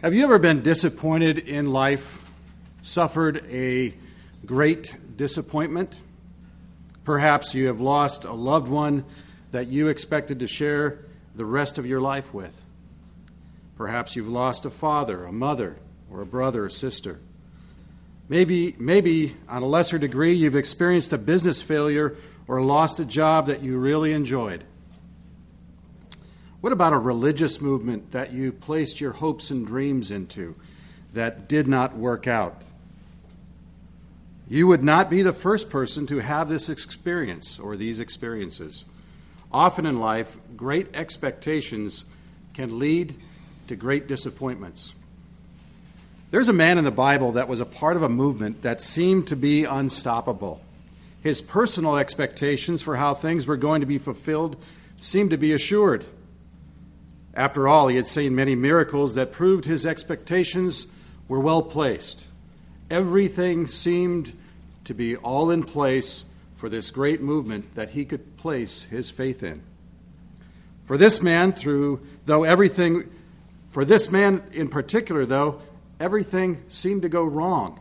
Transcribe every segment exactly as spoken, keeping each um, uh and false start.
Have you ever been disappointed in life, suffered a great disappointment? Perhaps you have lost a loved one that you expected to share the rest of your life with. Perhaps you've lost a father, a mother, or a brother or sister. Maybe, maybe on a lesser degree, you've experienced a business failure or lost a job that you really enjoyed. What about a religious movement that you placed your hopes and dreams into that did not work out? You would not be the first person to have this experience or these experiences. Often in life, great expectations can lead to great disappointments. There's a man in the Bible that was a part of a movement that seemed to be unstoppable. His personal expectations for how things were going to be fulfilled seemed to be assured. After all, he had seen many miracles that proved his expectations were well placed. Everything seemed to be all in place for this great movement that he could place his faith in. For this man, through though everything, for this man in particular, though, everything seemed to go wrong.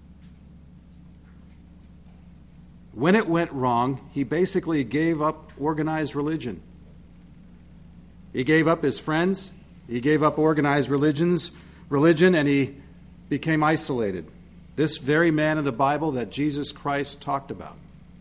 When it went wrong, he basically gave up organized religion. He gave up his friends, he gave up organized religions, religion, and he became isolated. This very man in the Bible that Jesus Christ talked about.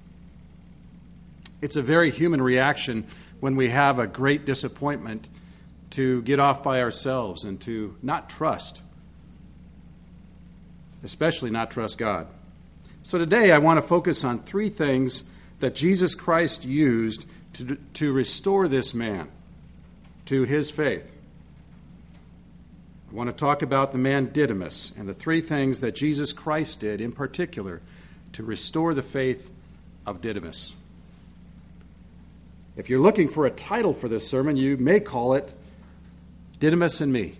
It's a very human reaction when we have a great disappointment to get off by ourselves and to not trust, especially not trust God. So today I want to focus on three things that Jesus Christ used to, to restore this man to his faith. I want to talk about the man Didymus and the three things that Jesus Christ did in particular to restore the faith of Didymus. If you're looking for a title for this sermon, you may call it Didymus and Me.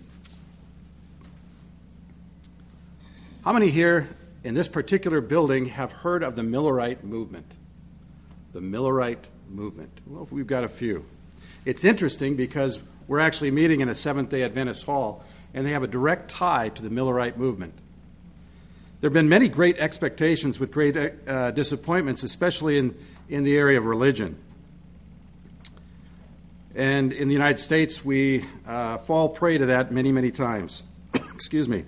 How many here in this particular building have heard of the Millerite movement? The Millerite movement. Well, we've got a few. It's interesting because we're actually meeting in a Seventh-day Adventist hall, and they have a direct tie to the Millerite movement. There have been many great expectations with great uh, disappointments, especially in, in the area of religion. And in the United States, we uh, fall prey to that many, many times. Excuse me.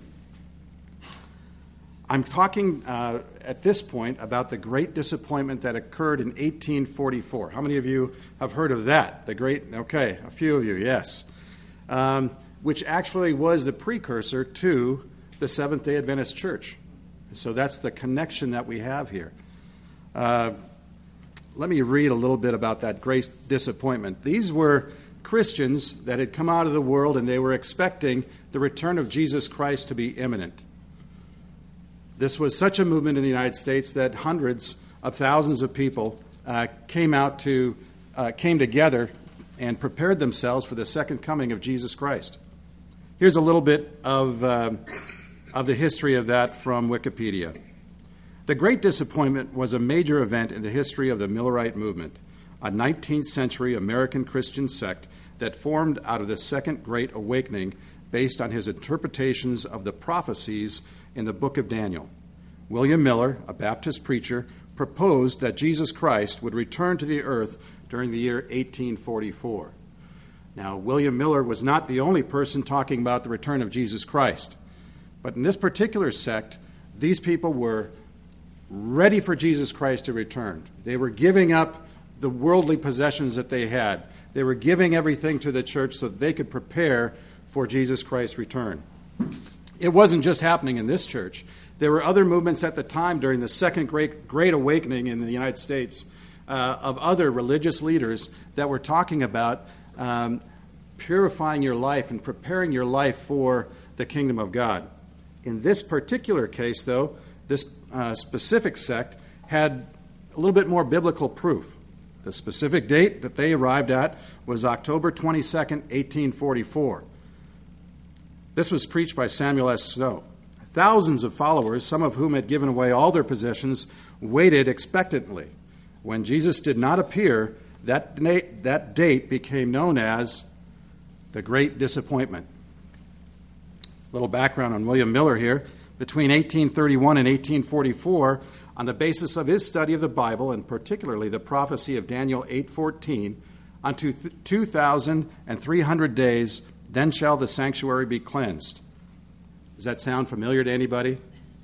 I'm talking uh, at this point about the great disappointment that occurred in eighteen forty-four. How many of you have heard of that? The great, okay, a few of you, yes. Um, which actually was the precursor to the Seventh-day Adventist Church. So that's the connection that we have here. Uh, let me read a little bit about that great disappointment. These were Christians that had come out of the world and they were expecting the return of Jesus Christ to be imminent. This was such a movement in the United States that hundreds of thousands of people uh, came out to, uh, came together and prepared themselves for the second coming of Jesus Christ. Here's a little bit of, uh, of the history of that from Wikipedia. The Great Disappointment was a major event in the history of the Millerite movement, a nineteenth century American Christian sect that formed out of the Second Great Awakening based on his interpretations of the prophecies in the book of Daniel. William Miller, a Baptist preacher, proposed that Jesus Christ would return to the earth during the year eighteen forty-four. Now, William Miller was not the only person talking about the return of Jesus Christ. But in this particular sect, these people were ready for Jesus Christ to return. They were giving up the worldly possessions that they had. They were giving everything to the church so that they could prepare for Jesus Christ's return. It wasn't just happening in this church. There were other movements at the time during the Second Great, Great Awakening in the United States uh, of other religious leaders that were talking about um, purifying your life and preparing your life for the kingdom of God. In this particular case, though, this uh, specific sect had a little bit more biblical proof. The specific date that they arrived at was October twenty-second, eighteen forty-four. This was preached by Samuel S. Snow. Thousands of followers, some of whom had given away all their possessions, waited expectantly. When Jesus did not appear, that date, that date became known as the Great Disappointment. little background on William Miller here. Between eighteen thirty-one and eighteen forty-four, on the basis of his study of the Bible, and particularly the prophecy of Daniel eight fourteen, unto two thousand three hundred days, then shall the sanctuary be cleansed. Does that sound familiar to anybody?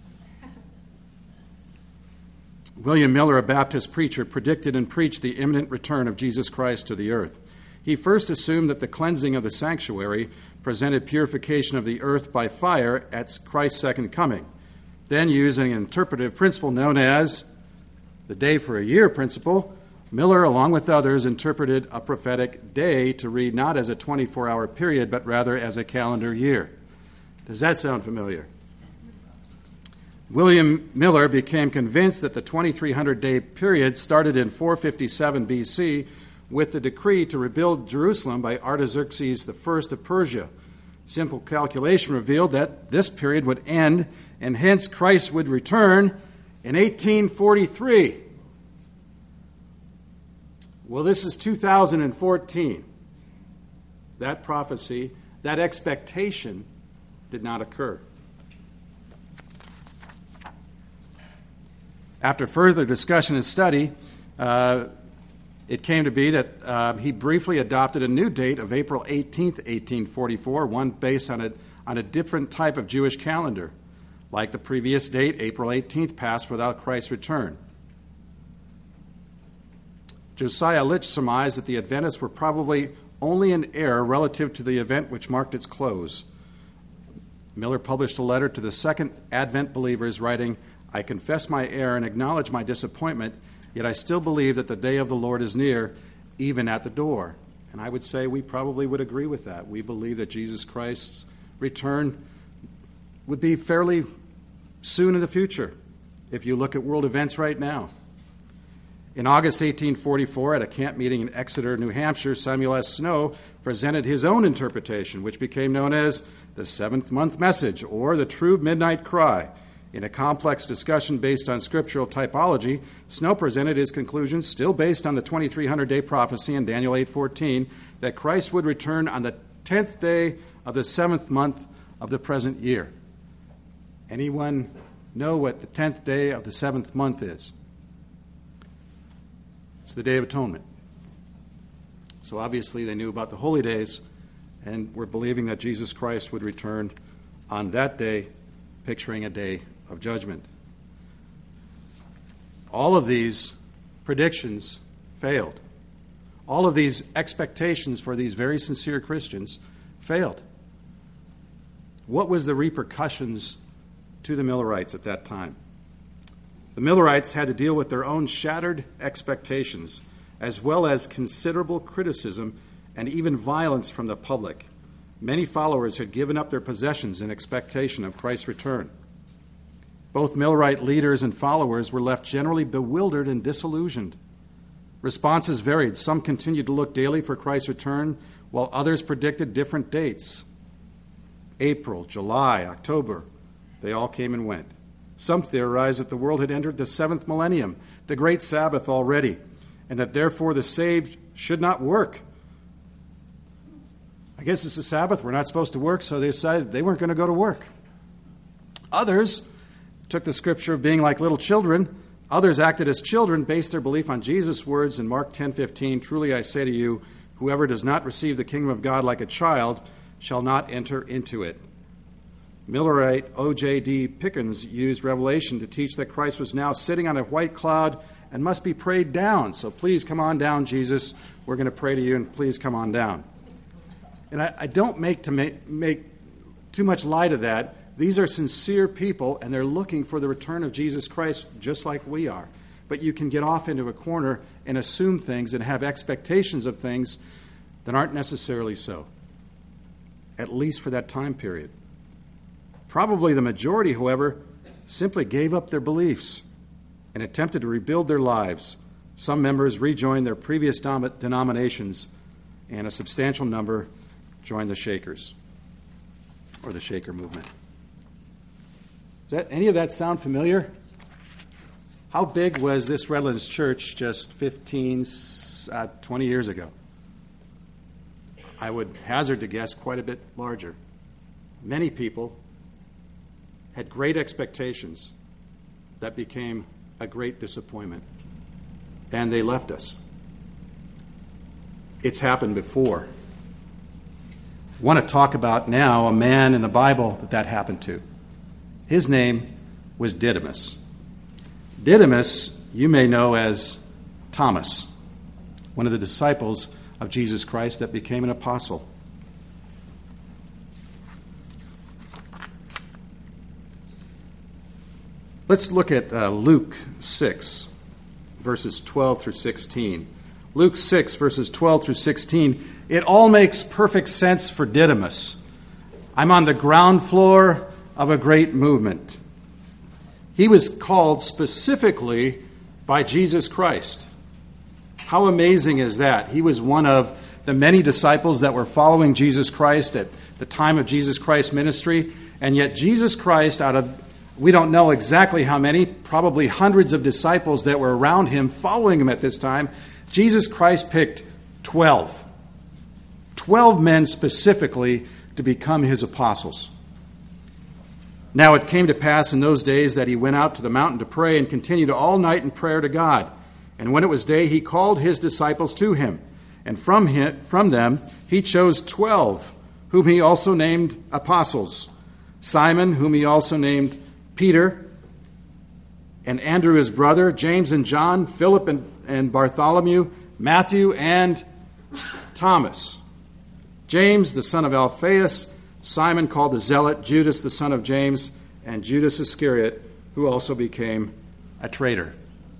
William Miller, a Baptist preacher, predicted and preached the imminent return of Jesus Christ to the earth. He first assumed that the cleansing of the sanctuary presented purification of the earth by fire at Christ's second coming. Then, using an interpretive principle known as the day for a year principle, Miller, along with others, interpreted a prophetic day to read not as a twenty-four hour period, but rather as a calendar year. Does that sound familiar? William Miller became convinced that the twenty-three hundred day period started in four fifty-seven B C with the decree to rebuild Jerusalem by Artaxerxes the First of Persia. Simple calculation revealed that this period would end, and hence Christ would return in eighteen forty-three. Well, this is two thousand fourteen. That prophecy, that expectation did not occur. After further discussion and study, uh, it came to be that uh, he briefly adopted a new date of April eighteenth, eighteen forty-four, one based on a, on a different type of Jewish calendar. Like the previous date, April eighteenth passed without Christ's return. Josiah Litch surmised that the Adventists were probably only in error relative to the event which marked its close. Miller published a letter to the Second Advent believers writing, "I confess my error and acknowledge my disappointment, yet I still believe that the day of the Lord is near, even at the door." And I would say we probably would agree with that. We believe that Jesus Christ's return would be fairly soon in the future, if you look at world events right now. In August eighteen forty-four, at a camp meeting in Exeter, New Hampshire, Samuel S. Snow presented his own interpretation, which became known as the Seventh Month Message, or the True Midnight Cry. In a complex discussion based on scriptural typology, Snow presented his conclusions, still based on the twenty-three hundred day prophecy in Daniel eight fourteen, that Christ would return on the tenth day of the seventh month of the present year. Anyone know what the tenth day of the seventh month is? It's the Day of Atonement. So obviously they knew about the holy days and were believing that Jesus Christ would return on that day, picturing a day of judgment. All of these predictions failed. All of these expectations for these very sincere Christians failed. What was the repercussions to the Millerites at that time? The Millerites had to deal with their own shattered expectations, as well as considerable criticism and even violence from the public. Many followers had given up their possessions in expectation of Christ's return. Both Millerite leaders and followers were left generally bewildered and disillusioned. Responses varied. Some continued to look daily for Christ's return, while others predicted different dates. April, July, October, they all came and went. Some theorized that the world had entered the seventh millennium, the great Sabbath already, and that therefore the saved should not work. I guess it's the Sabbath, we're not supposed to work, so they decided they weren't going to go to work. Others took the scripture of being like little children. Others acted as children, based their belief on Jesus' words in Mark ten fifteen, "Truly I say to you, whoever does not receive the kingdom of God like a child shall not enter into it." Millerite O J D Pickens used Revelation to teach that Christ was now sitting on a white cloud and must be prayed down. So please come on down, Jesus. We're going to pray to you, and please come on down. And I, I don't make to make, make too much light of that. These are sincere people, and they're looking for the return of Jesus Christ just like we are. But you can get off into a corner and assume things and have expectations of things that aren't necessarily so, at least for that time period. Probably the majority, however, simply gave up their beliefs and attempted to rebuild their lives. Some members rejoined their previous dom- denominations, and a substantial number joined the Shakers, or the Shaker movement. Does that, any of that sound familiar? How big was this Redlands church just fifteen, uh, twenty years ago? I would hazard to guess quite a bit larger. many people had great expectations that became a great disappointment, and they left us. It's happened before. I want to talk about now a man in the Bible that that happened to. His name was Didymus. Didymus, you may know as Thomas, one of the disciples of Jesus Christ that became an apostle. Let's look at uh, Luke six, verses twelve through sixteen. Luke six, verses twelve through sixteen. It all makes perfect sense for Didymus. I'm on the ground floor of a great movement. He was called specifically by Jesus Christ. How amazing is that? He was one of the many disciples that were following Jesus Christ at the time of Jesus Christ's ministry, and yet Jesus Christ, out of we don't know exactly how many, probably hundreds of disciples that were around him, following him at this time, Jesus Christ picked twelve. Twelve men specifically to become his apostles. Now it came to pass in those days that he went out to the mountain to pray and continued all night in prayer to God. And when it was day, he called his disciples to him. And from him, from them he chose twelve, whom he also named apostles. Simon, whom he also named Peter, and Andrew his brother, James and John, Philip and, and Bartholomew, Matthew and Thomas, James the son of Alphaeus, Simon called the Zealot, Judas the son of James, and Judas Iscariot, who also became a traitor.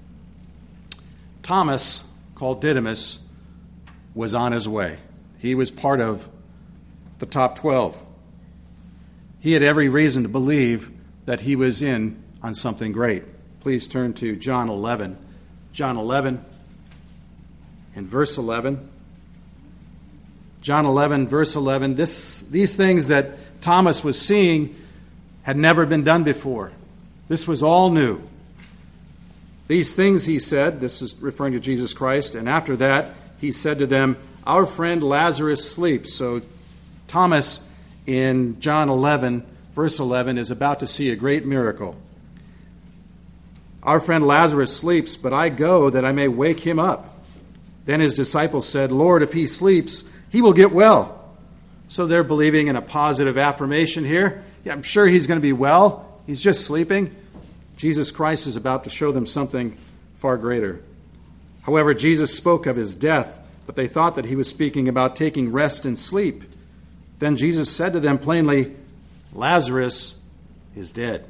Thomas, called Didymus, was on his way. He was part of the top twelve. He had every reason to believe that he was in on something great. Please turn to John eleven. John eleven and verse eleven. John eleven, verse eleven. This, these things that Thomas was seeing had never been done before. This was all new. These things, he said, this is referring to Jesus Christ, and after that, he said to them, our friend Lazarus sleeps. So Thomas, in John eleven, verse eleven, is about to see a great miracle. Our friend Lazarus sleeps, but I go that I may wake him up. Then his disciples said, Lord, if he sleeps, he will get well. So they're believing in a positive affirmation here. Yeah, I'm sure he's going to be well. He's just sleeping. Jesus Christ is about to show them something far greater. However, Jesus spoke of his death, but they thought that he was speaking about taking rest and sleep. Then Jesus said to them plainly, Lazarus is dead.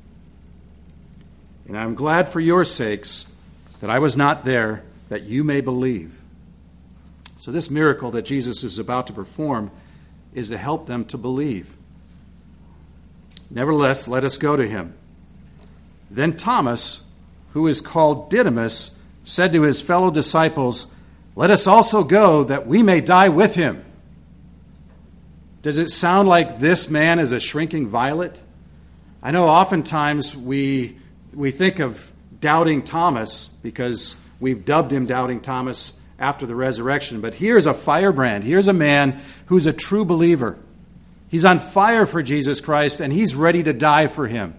And I'm glad for your sakes that I was not there, that you may believe. So this miracle that Jesus is about to perform is to help them to believe. Nevertheless, let us go to him. Then Thomas, who is called Didymus, said to his fellow disciples, let us also go that we may die with him. Does it sound like this man is a shrinking violet? I know oftentimes we we think of doubting Thomas because we've dubbed him Doubting Thomas after the resurrection. But here's a firebrand. Here's a man who's a true believer. He's on fire for Jesus Christ, and he's ready to die for him.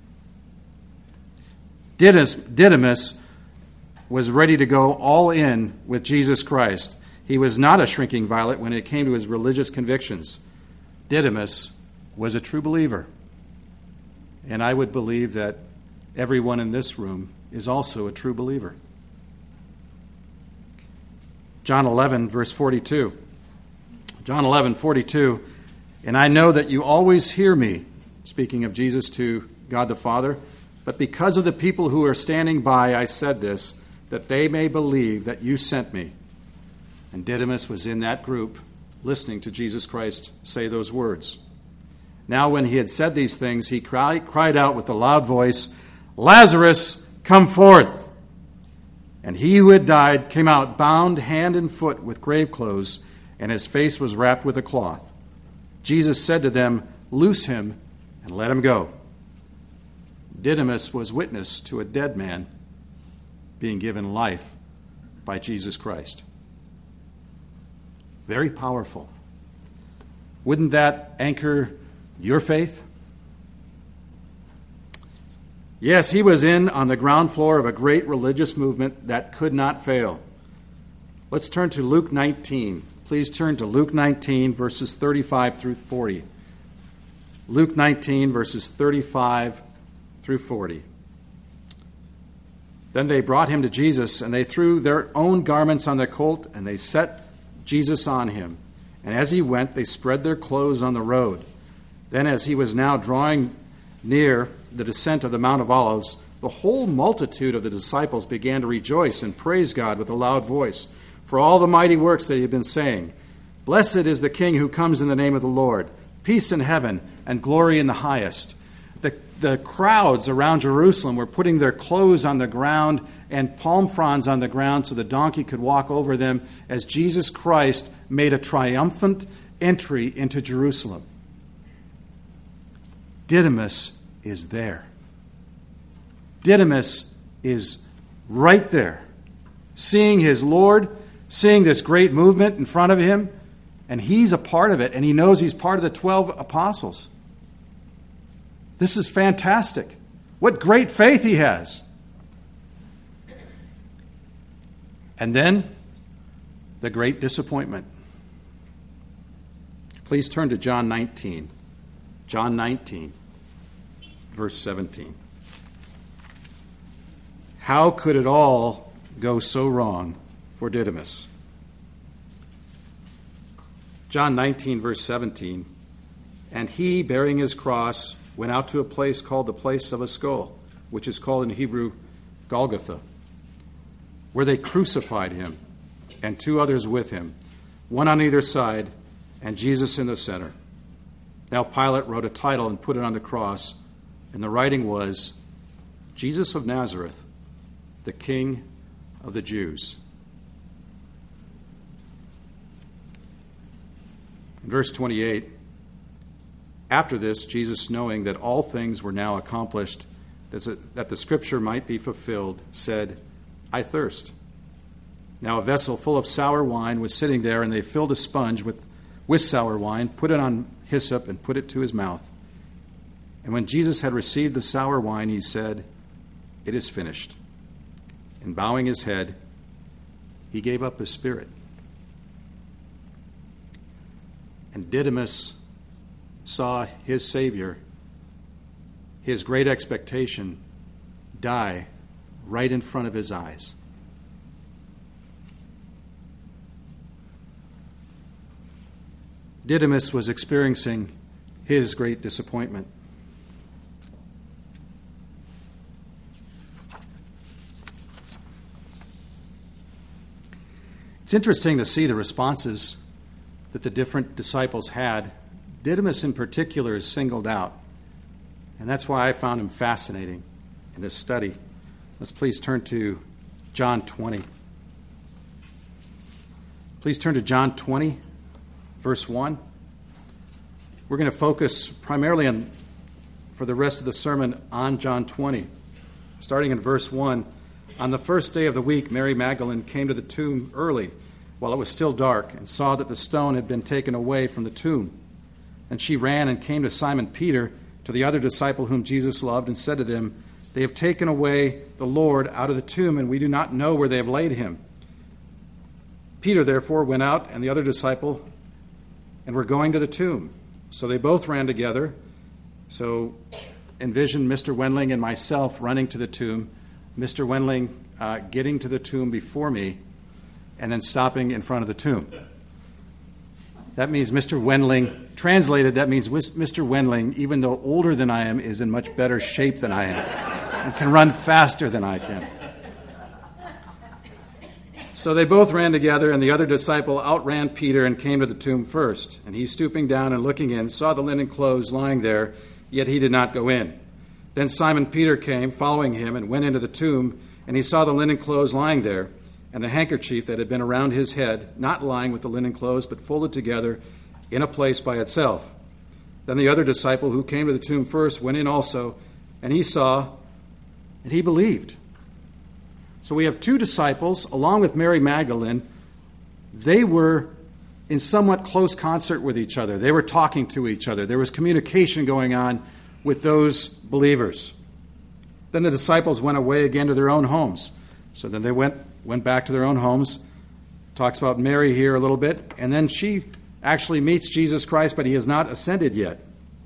Didymus was ready to go all in with Jesus Christ. He was not a shrinking violet when it came to his religious convictions. Didymus was a true believer. And I would believe that everyone in this room is also a true believer. John eleven, verse forty-two. John eleven, forty-two. And I know that you always hear me, speaking of Jesus to God the Father, but because of the people who are standing by, I said this, that they may believe that you sent me. And Didymus was in that group, listening to Jesus Christ say those words. Now when he had said these things, he cried, cried out with a loud voice, Lazarus, come forth! And he who had died came out bound hand and foot with grave clothes, and his face was wrapped with a cloth. Jesus said to them, loose him and let him go. Didymus was witness to a dead man being given life by Jesus Christ. Very powerful. Wouldn't that anchor Your faith? Yes, he was in on the ground floor of a great religious movement that could not fail. Let's turn to Luke nineteen. Please turn to Luke nineteen, verses thirty-five through forty. Luke nineteen, verses thirty-five through forty. Then they brought him to Jesus, and they threw their own garments on the colt, and they set Jesus on him. And as he went, they spread their clothes on the road. Then as he was now drawing near the descent of the Mount of Olives, the whole multitude of the disciples began to rejoice and praise God with a loud voice for all the mighty works that he had been saying. Blessed is the King who comes in the name of the Lord. Peace in heaven and glory in the highest. The, the crowds around Jerusalem were putting their clothes on the ground and palm fronds on the ground so the donkey could walk over them as Jesus Christ made a triumphant entry into Jerusalem. Didymus is there. Didymus is right there, seeing his Lord, seeing this great movement in front of him, and he's a part of it, and he knows he's part of the twelve apostles. This is fantastic. What great faith he has. And then, the great disappointment. Please turn to John nineteen. John nineteen, verse seventeen. How could it all go so wrong for Didymus? John nineteen, verse seventeen. And he, bearing his cross, went out to a place called the place of a skull, which is called in Hebrew Golgotha, where they crucified him, and two others with him, one on either side, and Jesus in the center. Now Pilate wrote a title and put it on the cross, and the writing was, Jesus of Nazareth, the King of the Jews. In verse twenty-eight, after this, Jesus, knowing that all things were now accomplished, that the scripture might be fulfilled, said, I thirst. Now a vessel full of sour wine was sitting there, and they filled a sponge with, with sour wine, put it on hyssop, and put it to his mouth. And when Jesus had received the sour wine, he said, it is finished. And bowing his head, he gave up his spirit. And Didymus saw his Savior, his great expectation, die right in front of his eyes. Didymus was experiencing his great disappointment. It's interesting to see the responses that the different disciples had. Didymus in particular is singled out, and that's why I found him fascinating in this study. Let's please turn to John twenty. Please turn to John twenty, verse one. We're going to focus primarily on, for the rest of the sermon, on John twenty. Starting in verse one, on the first day of the week, Mary Magdalene came to the tomb early, while it was still dark, and saw that the stone had been taken away from the tomb. And she ran and came to Simon Peter, to the other disciple whom Jesus loved, and said to them, they have taken away the Lord out of the tomb, and we do not know where they have laid him. Peter, therefore, went out, and the other disciple, and were going to the tomb. So they both ran together. So envision Mister Wendling and myself running to the tomb, Mister Wendling uh, getting to the tomb before me, and then stopping in front of the tomb. That means Mister Wendling, translated, that means Mister Wendling, even though older than I am, is in much better shape than I am and can run faster than I can. So they both ran together, and the other disciple outran Peter and came to the tomb first. And he, stooping down and looking in, saw the linen clothes lying there, yet he did not go in. Then Simon Peter came, following him, and went into the tomb, and he saw the linen clothes lying there, and the handkerchief that had been around his head, not lying with the linen clothes, but folded together in a place by itself. Then the other disciple who came to the tomb first went in also, and he saw, and he believed. So we have two disciples, along with Mary Magdalene. They were in somewhat close concert with each other. They were talking to each other. There was communication going on with those believers. Then the disciples went away again to their own homes. So then they went, went back to their own homes. Talks about Mary here a little bit. And then she actually meets Jesus Christ, but he has not ascended yet.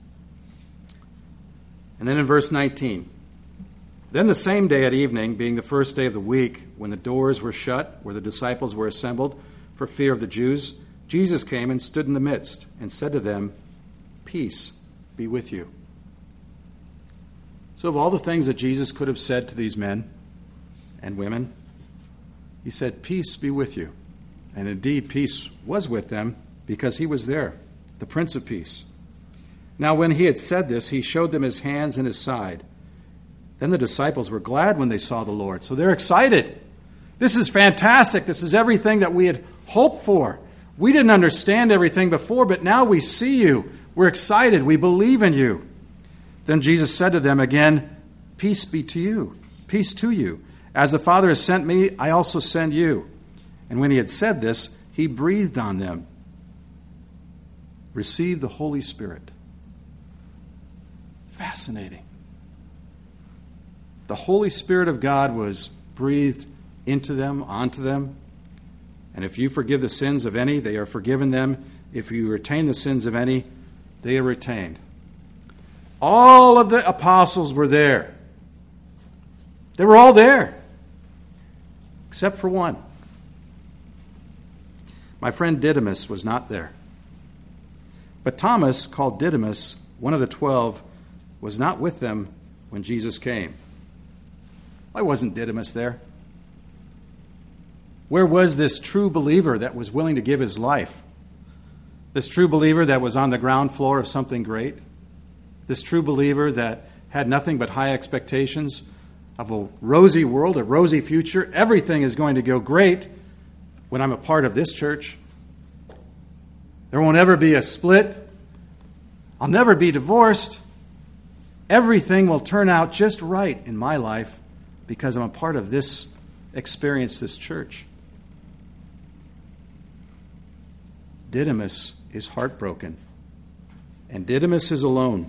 And then in verse nineteen, then the same day at evening, being the first day of the week, when the doors were shut, where the disciples were assembled for fear of the Jews, Jesus came and stood in the midst and said to them, "Peace be with you." So of all the things that Jesus could have said to these men and women, he said, "Peace be with you." And indeed, peace was with them because he was there, the Prince of Peace. Now when he had said this, he showed them his hands and his side. Then the disciples were glad when they saw the Lord. So they're excited. This is fantastic. This is everything that we had hoped for. We didn't understand everything before, but now we see you. We're excited. We believe in you. Then Jesus said to them again, "Peace be to you. Peace to you. As the Father has sent me, I also send you." And when he had said this, he breathed on them. Receive the Holy Spirit. Fascinating. The Holy Spirit of God was breathed into them, onto them. And if you forgive the sins of any, they are forgiven them. If you retain the sins of any, they are retained. All of the apostles were there. They were all there, except for one. My friend Didymus was not there. But Thomas, called Didymus, one of the twelve, was not with them when Jesus came. Why wasn't Didymus there? Where was this true believer that was willing to give his life? This true believer that was on the ground floor of something great? This true believer that had nothing but high expectations of a rosy world, a rosy future. Everything is going to go great when I'm a part of this church. There won't ever be a split. I'll never be divorced. Everything will turn out just right in my life because I'm a part of this experience, this church. Didymus is heartbroken, and Didymus is alone.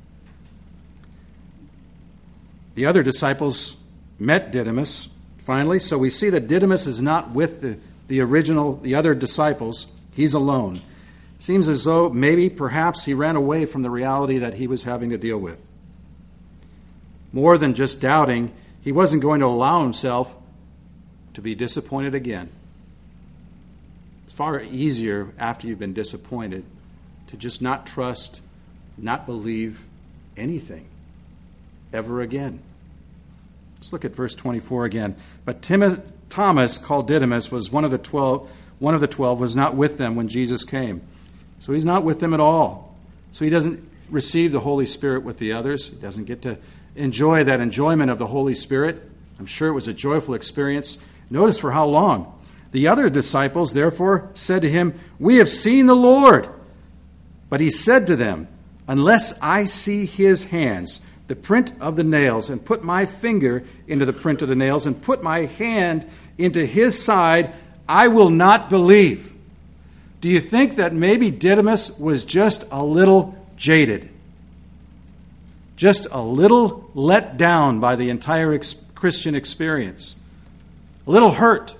The other disciples met Didymus finally, so we see that Didymus is not with the, the original, the other disciples. He's alone. Seems as though maybe, perhaps, he ran away from the reality that he was having to deal with. More than just doubting, he wasn't going to allow himself to be disappointed again. It's far easier after you've been disappointed to just not trust, not believe anything ever again. Let's look at verse twenty-four again. But Tim- Thomas, called Didymus, was one of the twelve. One of the twelve was not with them when Jesus came. So he's not with them at all. So he doesn't receive the Holy Spirit with the others. He doesn't get to enjoy that enjoyment of the Holy Spirit. I'm sure it was a joyful experience. Notice for how long. The other disciples, therefore, said to him, "We have seen the Lord." But he said to them, "Unless I see his hands, the print of the nails, and put my finger into the print of the nails, and put my hand into his side, I will not believe." Do you think that maybe Didymus was just a little jaded? Just a little let down by the entire ex- Christian experience? A little hurt?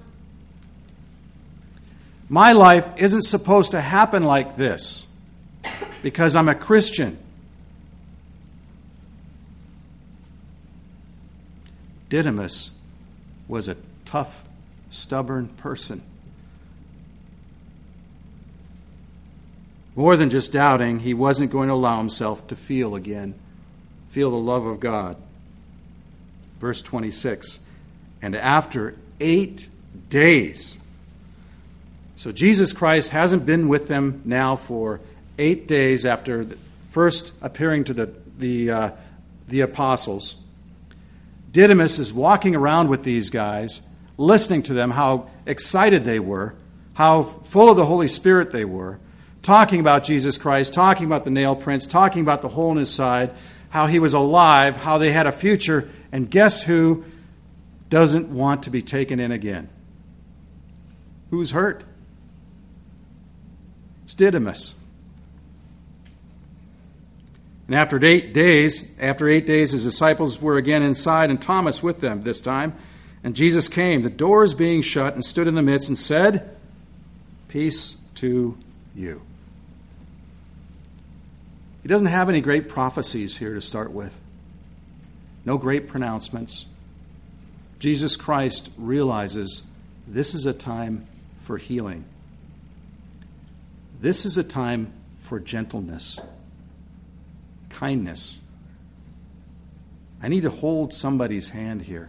My life isn't supposed to happen like this because I'm a Christian. Didymus was a tough, stubborn person. More than just doubting, he wasn't going to allow himself to feel again, feel the love of God. Verse twenty-six, and after eight days. So Jesus Christ hasn't been with them now for eight days after first appearing to the, the, uh, the apostles. Didymus is walking around with these guys, listening to them, how excited they were, how full of the Holy Spirit they were, talking about Jesus Christ, talking about the nail prints, talking about the hole in his side, how he was alive, how they had a future, and guess who doesn't want to be taken in again? Who's hurt? It's Didymus. And after eight days, after eight days, his disciples were again inside, and Thomas with them this time. And Jesus came, the doors being shut, and stood in the midst and said, "Peace to you." He doesn't have any great prophecies here to start with. No great pronouncements. Jesus Christ realizes this is a time for healing. This is a time for gentleness, kindness. I need to hold somebody's hand here.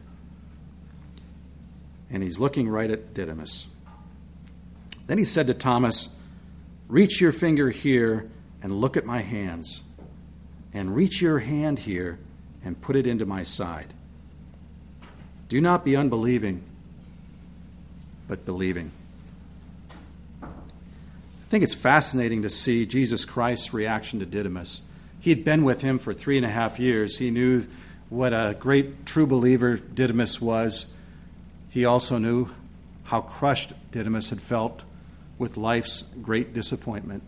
And he's looking right at Didymus. Then he said to Thomas, "Reach your finger here and look at my hands. And reach your hand here and put it into my side. Do not be unbelieving, but believing." I think it's fascinating to see Jesus Christ's reaction to Didymus. He had been with him for three and a half years. He knew what a great true believer Didymus was. He also knew how crushed Didymus had felt with life's great disappointment.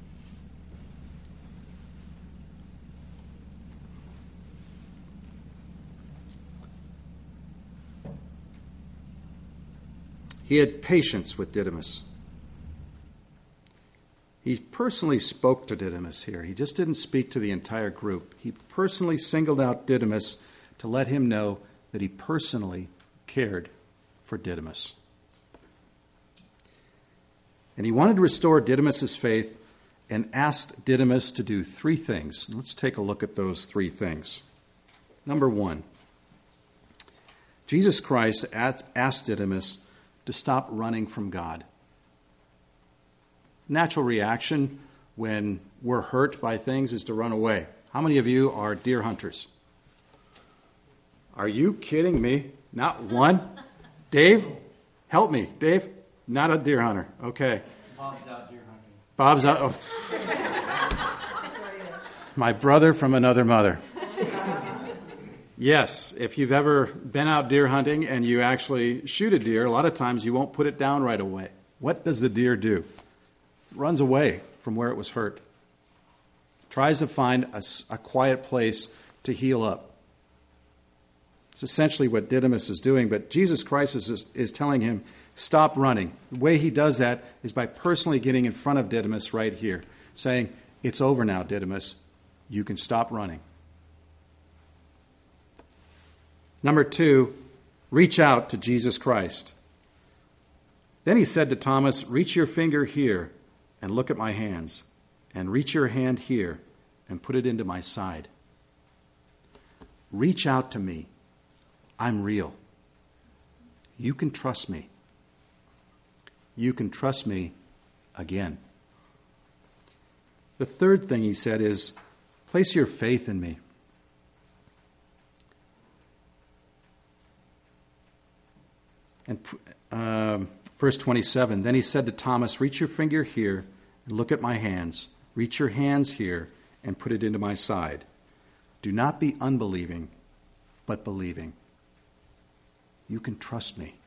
He had patience with Didymus. He personally spoke to Didymus here. He just didn't speak to the entire group. He personally singled out Didymus to let him know that he personally cared for Didymus. And he wanted to restore Didymus's faith and asked Didymus to do three things. Let's take a look at those three things. Number one, Jesus Christ asked Didymus to stop running from God. Natural reaction when we're hurt by things is to run away. How many of you are deer hunters? Are you kidding me? Not one? Dave, help me. Dave, not a deer hunter. Okay. Bob's out deer hunting. Bob's out. Oh. My brother from another mother. Yes, if you've ever been out deer hunting and you actually shoot a deer, a lot of times you won't put it down right away. What does the deer do? It runs away from where it was hurt. Tries to find a, a quiet place to heal up. It's essentially what Didymus is doing, but Jesus Christ is, is telling him, stop running. The way he does that is by personally getting in front of Didymus right here, saying, it's over now, Didymus. You can stop running. Number two, reach out to Jesus Christ. Then he said to Thomas, reach your finger here and look at my hands, and reach your hand here and put it into my side. Reach out to me. I'm real. You can trust me. You can trust me again. The third thing he said is, place your faith in me. And uh, verse twenty-seven, then he said to Thomas, reach your finger here and look at my hands. Reach your hands here and put it into my side. Do not be unbelieving, but believing. You can trust me.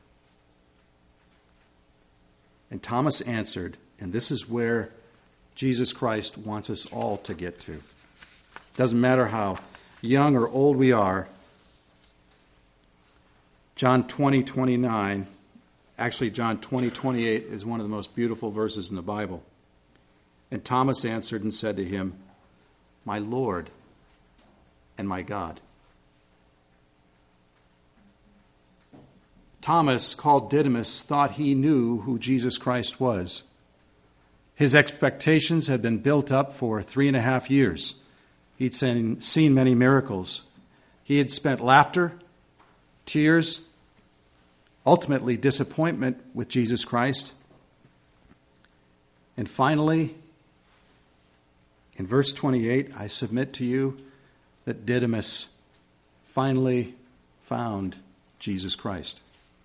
And Thomas answered, and this is where Jesus Christ wants us all to get to. Doesn't matter how young or old we are. John twenty, twenty-nine, actually John twenty, twenty-eight is one of the most beautiful verses in the Bible. And Thomas answered and said to him, my Lord and my God. Thomas, called Didymus, thought he knew who Jesus Christ was. His expectations had been built up for three and a half years. He'd seen, seen many miracles. He had spent laughter, tears, ultimately disappointment with Jesus Christ. And finally, in verse twenty-eight, I submit to you that Didymus finally found Jesus Christ.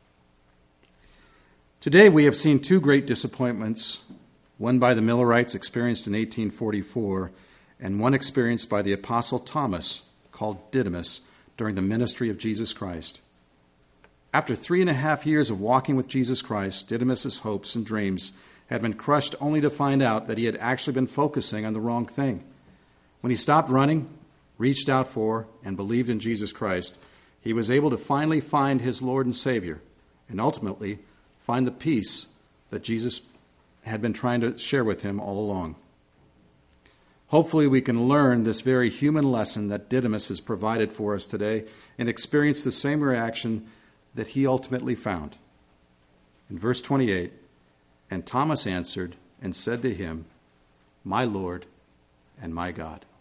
Today we have seen two great disappointments, one by the Millerites experienced in eighteen forty-four, and one experienced by the Apostle Thomas, called Didymus, during the ministry of Jesus Christ. After three and a half years of walking with Jesus Christ, Didymus's hopes and dreams had been crushed only to find out that he had actually been focusing on the wrong thing. When he stopped running, reached out for, and believed in Jesus Christ, he was able to finally find his Lord and Savior, and ultimately find the peace that Jesus had been trying to share with him all along. Hopefully we can learn this very human lesson that Didymus has provided for us today and experience the same reaction that he ultimately found. In verse twenty-eight, "And Thomas answered and said to him, 'My Lord and my God.'"